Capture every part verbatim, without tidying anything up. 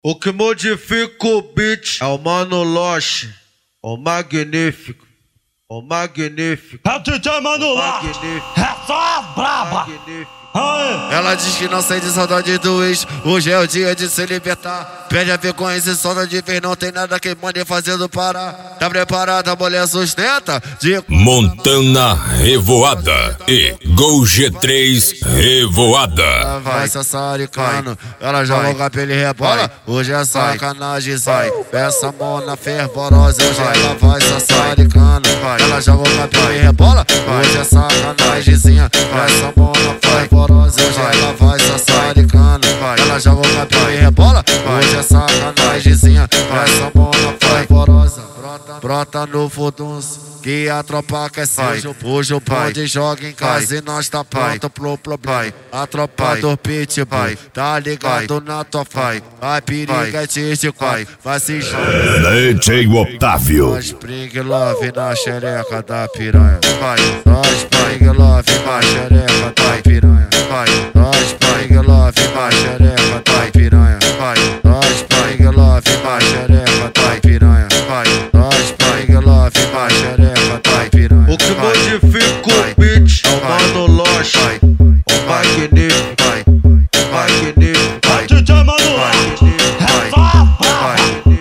O que modifica o beat é o Mano Loche, o magnífico, o magnífico. É o D J Mano Loche, é só as braba. Aê. Ela diz que não sente saudade do ex, hoje é o dia de se libertar. Pede a vergonha e se solta de vez, não tem nada que mande fazendo parar. Tá preparada, a mulher sustenta de... Montana Revoada e Gol G três Revoada. Ela vai sassaricando, ela joga o cabelo e rebola. Hoje é sacanagem, sai. Essa mona fervorosa, hoje ela vai sassaricando. Ela joga o cabelo e rebola. Hoje é sacanagemzinha. Essa mona fervorosa, hoje ela vai sassaricando. Ela joga o cabelo e rebola. Hoje é sacanagemzinha. Essa mona fervorosa brota, brota no fuduns, que a tropa quer ser. Hoje o bonde joga em casa e nós tá pronto pro problema. A tropa do pitbull tá ligado na tua pai. A periga te de quai, vai se jogar. D J Otávio. Nós Spring Love na xereca da piranha. Nós Spring Love na xereca da piranha. Nós Spring Love na xereca da piranha. Nós Spring Love na xereca da piranha. Nós Spring Love na xereca da piranha. O que modifica o beat é o Mano Loche, o magnífico, o magnífico. É o D J Mano Loche, é só as braba.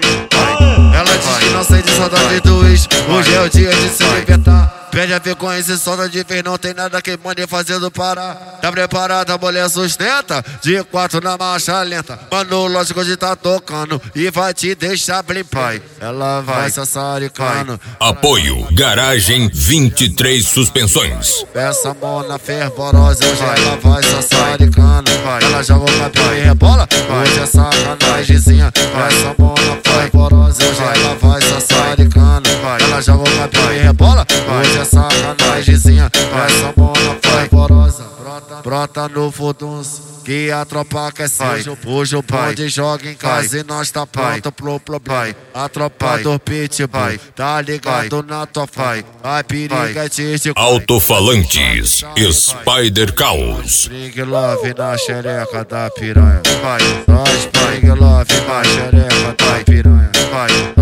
Ela diz que não sente saudade do ex, hoje é o dia de se libertar. Pede a vergonha e se solta de vez, não tem nada que mande fazendo parar. Tá preparada, a mulher sustenta, de quatro na marcha lenta. Mano, lógico hoje tá tocando e vai te deixar blimpar. Ela vai sassaricando. Apoio Garagem vinte e três Suspensões. Essa mona fervorosa, hoje ela vai sassaricando. Ela joga o cabelo e rebola. Hoje é sacanagemzinha. Essa mona fervorosa, hoje ela vai sassaricando. Ela joga o cabelo e rebola. Hoje é sacanagemzinha. Essa mona fervorosa brota, brota no fuduns, que a tropa quer ser. Hoje o bonde joga em casa e nós tá pronto pro problema. A tropa do pitbull tá ligado na tua pai. A periga te de Alto-falantes Spider Caos. Spring Love na xereca da piranha. Nós Spring Love na xereca da piranha.